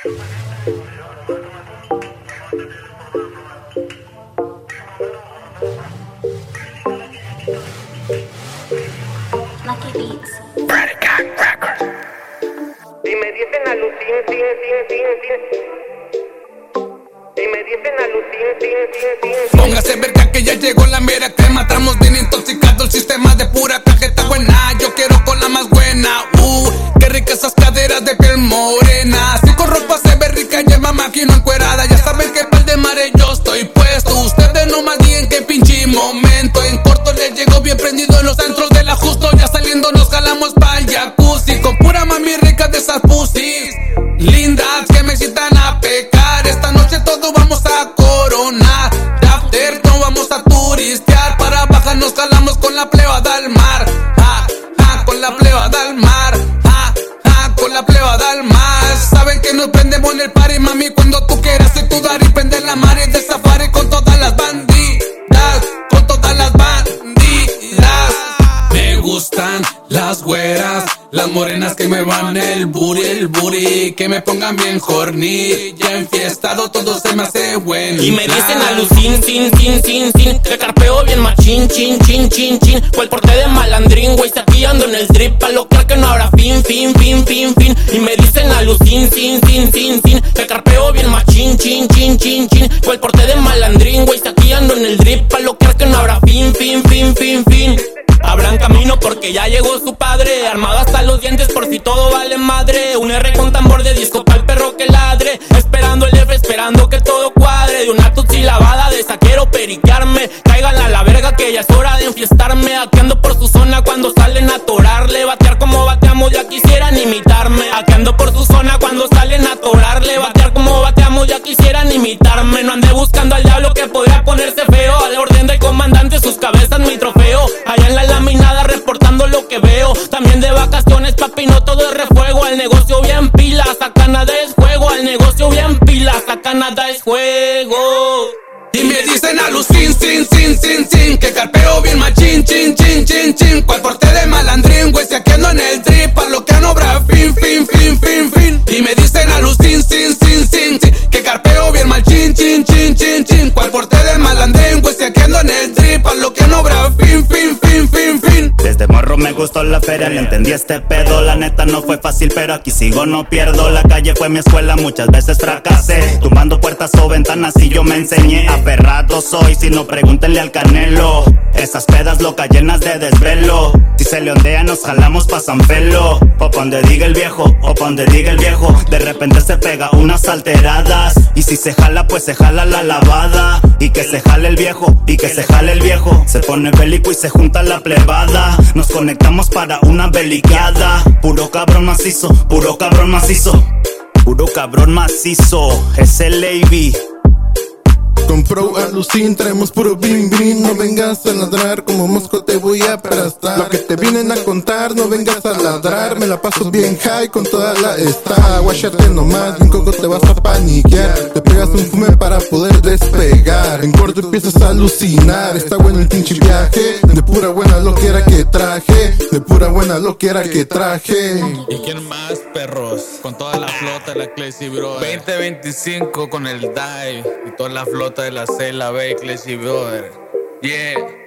Lucky Beats. Y me dicen alucin, Y me dicen alucin. Póngase verga que ya llegó la mera crema. Estamos bien intoxicados, el sistema de pura tarjeta buena. Yo quiero con la más buena. Qué ricas esas caderas de piel morena. Si con ropa se ve rica, lleva máquina encuerada. Ya saben que pa'l de mare yo estoy puesto. Ustedes no más digan que pinche momento. En corto les llegó bien prendido en los centros del ajusto. Ya saliendo nos jalamos pa'l jacuzzi. Con pura mami rica de esas pussies lindas que me citan a pecar. Esta noche todos vamos a coronar. De after no vamos a turistear. Para bajar nos jalamos con la plebada al mar. Con la plebada al mar. Con la plebada al mar. Saben que nos prendemos en el party, mami, cuando tú quieras. Soy tu dar y prende la mare de safari con todas las bandidas. Con todas las bandidas. Me gustan las güeras, las morenas que me van el booty, que me pongan bien horny. Ya enfiestado todo se me hace bueno. Y me dicen alucin, sin, que carpeo bien machín, chin. Cual porte de malandrín, güey, aquí ando en el drip, pa' lo que no habrá fin. Y me dicen alucin, sin, que carpeo bien machín, chin. Cual porte de malandrín, güey, aquí ando en el drip, pa' lo que no habrá fin. Abran camino porque ya llegó su padre, armado hasta los dientes por si todo vale madre. Un R con tambor de disco pa'l perro que ladre, esperando el F, esperando que todo cuadre. De una tutsi lavada de esa quiero periquearme. Caigan a la verga que ya es hora de enfiestarme. Aquí ando por su zona cuando salen a torarle. Batear como bateamos ya quisieran imitarme. Aquí ando por su zona cuando salen a torarle. Batear como bateamos ya quisieran imitarme. No ande buscando al diablo que podría ponerse feo. A la orden del comandante sus cabezas mi trofeo. Allá en la laminada reportando lo que veo. También de vacaciones papi no todo es refuego. Al negocio bien pilas, acá nada es juego. Al negocio bien pilas, acá nada es juego. Y me dicen alucin, sin, que carpeo bien machín, chin. Cual porte de malandrín, güey, si aquí ando en el trip, pa' lo que no habrá fin. Y me dicen alucin, sin, que carpeo bien machín, chin. Cual porte de malandrín, güey, si aquí ando en el trip, pa' lo que no habrá fin. Desde morro me gustó la feria, le entendí este pedo. La neta no fue fácil, pero aquí sigo, no pierdo. La calle fue mi escuela, muchas veces fracasé. Tumbando puertas o ventanas y yo me enseñé. Aferrado soy, si no pregúntenle al Canelo. Esas pedas locas llenas de desvelo. Si se le ondea nos jalamos pa' San Felo. O pa' donde diga el viejo, de repente se pega unas alteradas. Y si se jala pues se jala la lavada. Y que se jale el viejo, se pone bélico y se junta la plebada. Nos conectamos para una belicada. Puro cabrón macizo. Es el Levy. Con Pro Alucin traemos puro bling. No vengas a ladrar, como mosco te voy a aplastar. Lo que te vienen a contar, no vengas a ladrar. Me la paso bien high con toda la esta. Guachate nomás, bien coco te vas a paniquear. Te pegas un fume para poder despegar. En corto empiezas a alucinar. Está bueno el pinche viaje. De pura buena loquera que traje. ¿Y quién más, perros? Con toda la flota de la Classy Brother 2025 con el Dive y toda la flota de la Cela B Classy Brother. Yeah.